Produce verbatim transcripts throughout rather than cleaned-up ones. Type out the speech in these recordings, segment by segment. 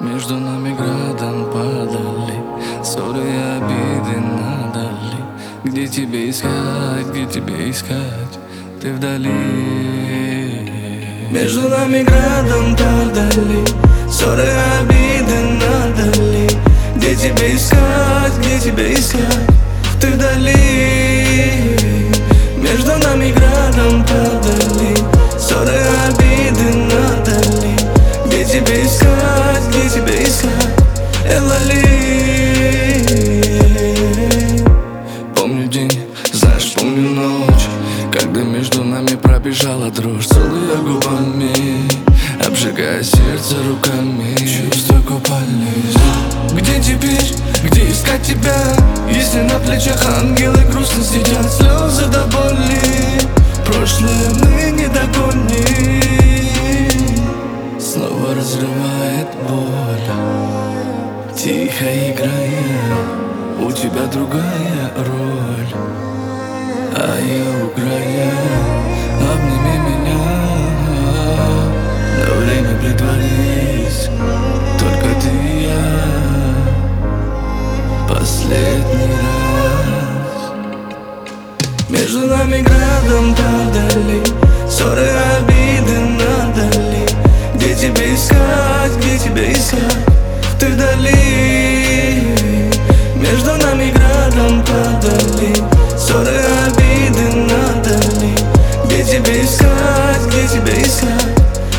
Между нами градом падали ссоры и обиды надали. Где тебе искать, где тебе искать, ты вдали. Между нами градом падали ссоры и обиды надали. Где тебе искать, где тебе искать, ты вдали. Между нами градом падали ссоры и обиды надали. Где тебе искать, где тебе искать, Элали. Помню день, знаешь, помню ночь, когда между нами пробежала дрожь, целуя губами, обжигая сердце руками. Чувства купались. Где теперь, где искать тебя, если на плечах ангелы грустно сидят? Слезы до боли, прошлое мы не догоним. Снова разрывает боль, тихо играя, у тебя другая роль, а я уграя. Обними меня, на время притворись, только ты и я, последний раз. Между нами градом падали ссоры и обиды надали. Где тебе искать, где тебе искать, ты вдали. Между нами градом падали ссоры и обиды надали. Где тебе искать, где тебе искать,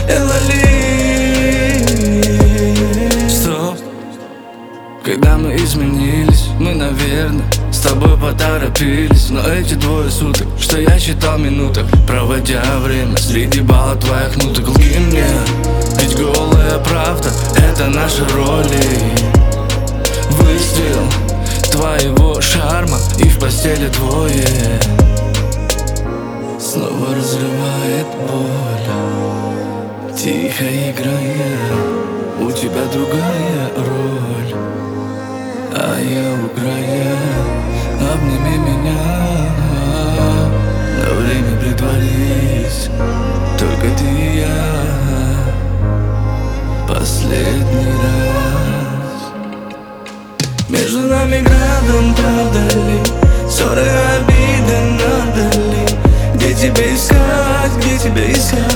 Элали. Стоп. Когда мы изменились, мы, наверное, с тобой поторопились. Но эти двое суток, что я считал минуток, проводя время среди баллов твоих ноток. Лги мне, ведь голая правда — это наши роли. Выстрел твоего шарма, и в постели двое. Снова разрывает боль, тихо играя, у тебя другая роль, а я уграя. Обними меня, на время притворись, только ты и я, последний раз. Между нами градом падали ссоры и обиды надали. Где тебе искать, где тебе искать,